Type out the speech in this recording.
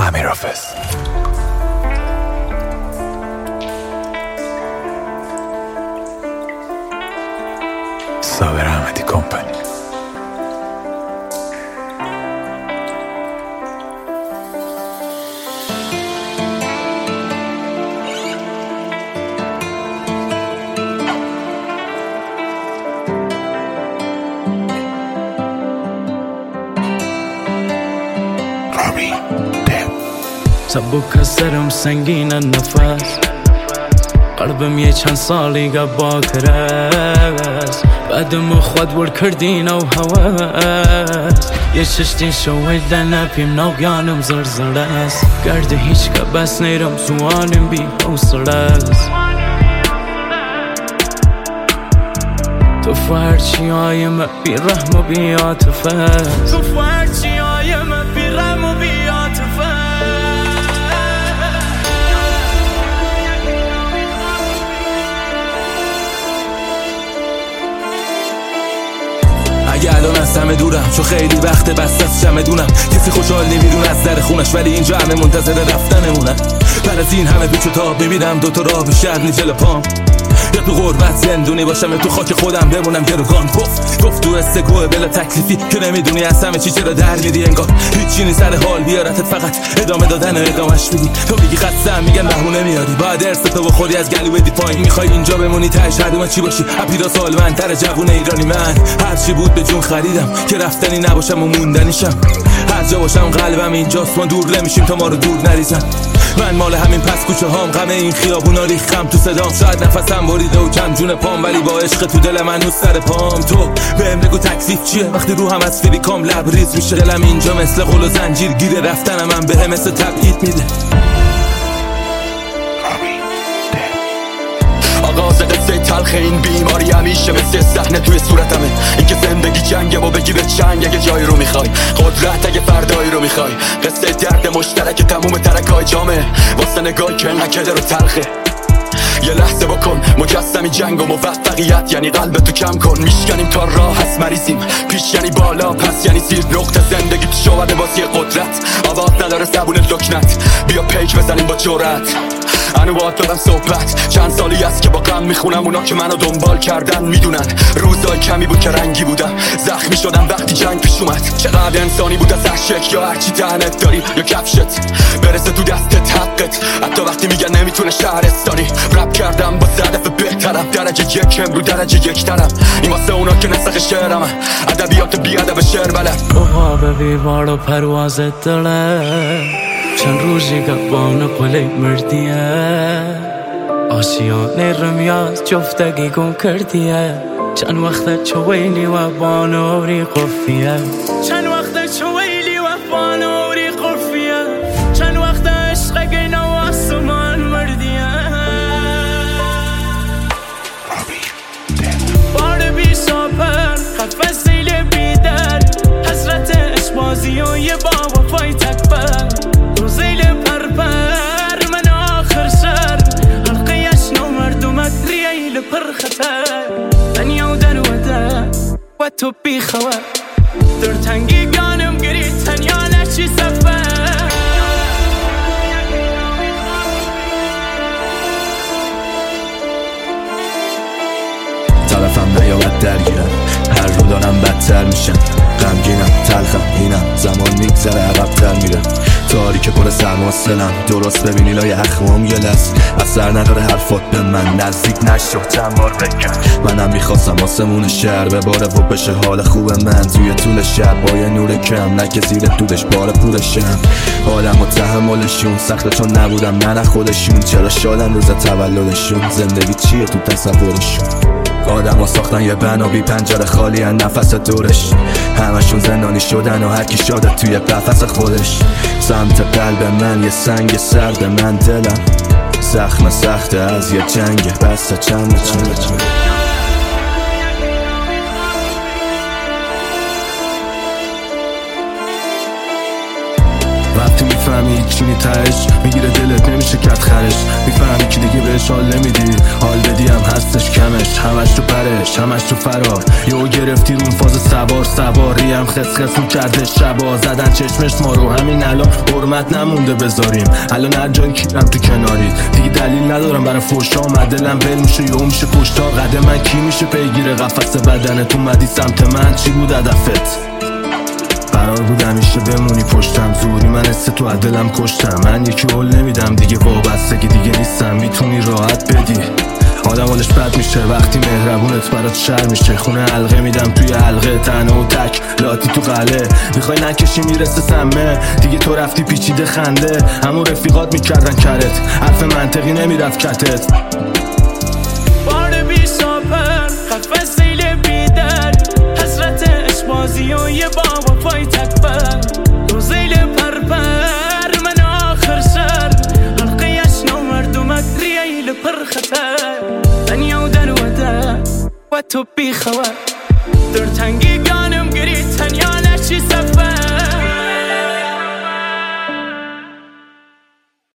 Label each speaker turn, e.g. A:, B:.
A: امیر حافظ. صابر احمدی کمپانی.
B: سبک سرم سنگین نفس، قلبم یه چند سالی باکر است. بعدم خود ور کردین و هواس، یه ششتین شوید لنپیم نوگانم زرزر است. گرده هیچ که بس نیرم زوانم بی حوصل است. تو فرچی هایم بی رحم و بی عاطفه است. تو فرچی هایم بی رحم و بی عاطفه.
C: اگه الان از همه دورم چون خیلی وقت بست از چمدونم، کسی خوشحال نمیدون از در خونش، ولی اینجا همه منتظر رفتنمونن. بعد از این همه پیچ و تاب میبینم دوتا راه بیشتر نی جلو پام. یا تو غربت زندونی باشم یا تو خاک خودم بمونم گروگان. گفت تو استگوه بلا تکلیفی که نمیدونی از همه چی چرا در میدی، انگار هیچی نی سر حال بیارتت، فقط ادامه دادن و ادامش میدی. تو بگی خستم میگن بهونه میاری، باید ارث تو بخوری از گلو بدی پایین. میخوای اینجا بمونی تهش هدوم چی باشی؟ اپیرا سالمندتر جوون ایرانی من. هرچی بود به جون خریدم که رفتنی نباشم و موندنیشم. هر جا باشم قلبم اینجاست، ما دور نمیشیم تا ما رو دور نریزن. من مال همین پس کوچه هام، غم این خیابونا ریختم تو صدام. شاید نفسم بریده و کم جون پام، ولی با عشق تو دل من هنوز سر پام. تو بهم بگو تکلیف چیه وقتی روحم از فریکام لبریز میشه؟ دلم اینجا مثل غل و زنجیر گیره، رفتنم من بهم مثل تبعید میده.
D: آغاز قصه تلخ این بیماری همیشه مثل صحنه توی صورتمه. اینکه زندگی جنگه و بگی به چنگ اگه جایی رو میخوای، قدرت اگه فردایی رو میخوای. قصه درد مشترک تموم ترکای جامعه، واسه نگاهی که نکده رو تلخه. یه لحظه بکن مجسمی جنگ و موفقیت یعنی قلب تو کم کن. میشکنیم تا راه هست مریضیم، پیش یعنی بالا پس یعنی زیر. نقطه زندگی پیش آورده باسی قدرت، آواز نداره زبون لکنت. بیا پیک بزنیم با جرأت. انو باید دارم صحبت، چند سالی است که با غم میخونم. اونا که منو دنبال کردن میدونن روزای کمی بود که رنگی بودم. زخمی شدم وقتی جنگ پیش اومد. چقدر انسانی بود از عشق، یا هرچی تنت داری یا کفشت برسه تو دستت حقت. حتی وقتی میگن نمیتونه شهرستانی. رپ کردم با هدف بهترم، درجه یکم رو درجه یکترم. این واسه اونا که نسخ شعرم، ادبیات بی ادب شعر بلد.
B: به بیوار و پروازت داره، چند روزی که بانو قلی مردیه. آسیانه رمیاز جفتگی گم کردیه. چند وقت چویلی و بانوری قفیه. چند وقت چویلی و بانوری قفیه. چند وقت عشق گینه و آسمان مردیه. بار بی سابر خفه سیل بیدر، حسرت اشبازی و یه با وفای تکبر. روزیل پرپر من آخر سر، حلقیش نو مردمت رییل پر خطر. دنیا و در و در و تو بی خبر، در تنگی گانم گری تنیا نشی سفر.
C: طرفم نیابد درگیرم، هر رو دارم بدتر میشم. غمگینم تلخم اینم، زمان میگذره عقب‌تر میرم. تاریک پر سرماست دلم، درست ببینی لای اخمام یه لحظه اثر نداره حرفات به من. نزدیک نشو چند بار بگم، منم میخواستم آسمون شهر بباره و بشه حال خوب من. توی طول شب با یه نور کم، نه که زیر دودش بار پورشم. حالم و تحملشون سخته چون نبودم نه خودشون. چرا شادن روز تولدشون؟ زندگی چیه تو تصورشون؟ آدم ها ساختن یه بنا بی پنجره خالی هن نفس دورش. همشون زندانی شدن و هرکی شاده توی قفس خودش. سمت قلب من یه سنگ سرد، من دلم زخم سخته از یه جنگ بسته چند. وقتی میفهمی چی تهش میگیره دلت نمیشه کرد خرش. میفهمی که دیگه بهش حال نمیدی، حال بدی هم هستش کمش. همش تو پرش همش تو فرار، یهو گرفتی رون فاز سواری هم خس خس کرده شبا. زدن چشمش ما رو همین الان، علامت نمونده بذاریم. الان هر جایی کیرم تو کناری، دیگه دلیل ندارم برای فوشا. اومد دلم ول میشه یهو میشه کشتار. قد من کی میشه پیگیر قفس بدنت؟ اومدی سمت من، چی بود هدفت؟ قرار بود همیشه بمونی پشتم، زوری من تو از دلم کشتم. من یکی هول نمیدم دیگه، وابستگی دیگه نیستم، میتونی راحت بدی. آدم حالش بد میشه وقتی مهربونت برات شر میشه. خونه حلقه میدم توی حلقه، تنه و تک لاتی تو قله. میخوای نکشی میرسه سمه، دیگه تو رفتی پیچیده خنده. همون رفیقات میکردن کرت، حرف منطقی نمیرفت کتت.
B: بار بی ساپر قفص سیل بیدر، حسرت اشبازی و یه بابا پای تکبر. روزیل پرپر من آخر سر، حلقه اشنا مردمک رییل پر خطر. دنیا و در وده و تو بی خبر.